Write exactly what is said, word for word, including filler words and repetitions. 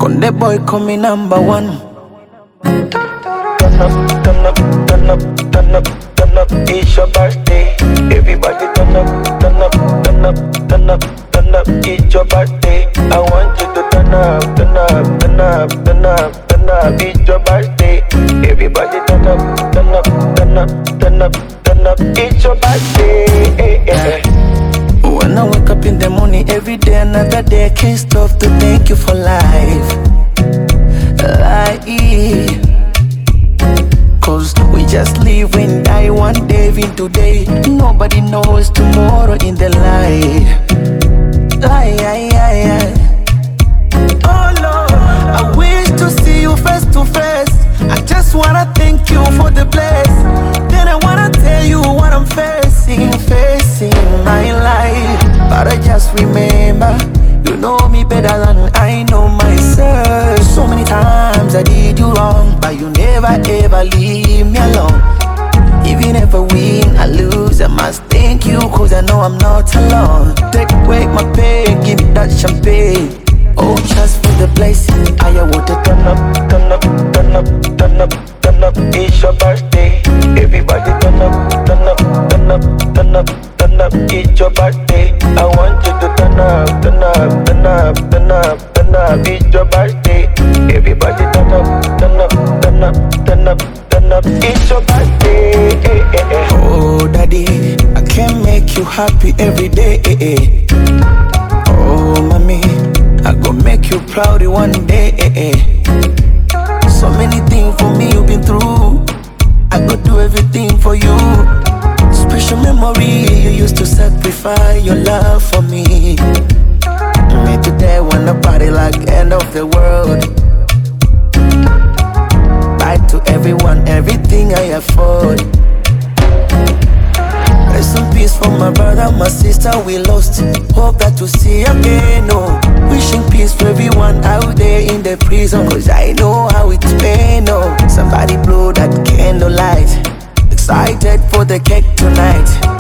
Conde boy call me number one. Turn up, turn up, turn up, turn up, turn up, it's your birthday. Everybody turn up, turn up, turn up, turn up, turn up, it's your birthday. I want you to turn up, turn up, turn up, turn up, turn up, it's your birthday. Everybody turn up, turn up, turn up, turn up, turn up, it's your birthday. Hey, hey. When I wake up in the morning, every day, another day, I can't stop to thank you for life. Life. Cause we just live and die one day in today. Nobody knows tomorrow in the light. Lie, lie, lie, lie. Oh Lord, I wish to see you face to face. I just wanna thank you for the place. Then I wanna tell you what I'm facing, facing my life. But I just remember, you know me better than I know myself. So many times I did you wrong, but you never ever leave me alone. Even if I win, I lose, I must thank you, cause I know I'm not alone. Take away my pain, give me that champagne. Oh, just for the blessing, I want to Turn up, turn up, turn up, turn up, turn up, it's your birthday. Everybody turn up, turn up, turn up, turn up, turn up, it's your birthday. I want you to turn up, turn up, turn up, turn up, turn up, it's your birthday. Everybody turn up, turn up, turn up, turn up, turn up, it's your birthday. Hey, hey, hey. Oh, daddy, I can make you happy every day. Oh, mommy, I go make you proud one day. So many things for me you've been through. I go do everything for you. Special memory, you used to sacrifice your love for me. Me today wanna party like end of the world. Buy to everyone everything I afford. Rest in peace for my brother, my sister we lost. Hope that to see again, oh. Wishing peace for everyone out there in the prison, cause I know how it's been, oh. Somebody blow that candlelight. Excited for the cake tonight.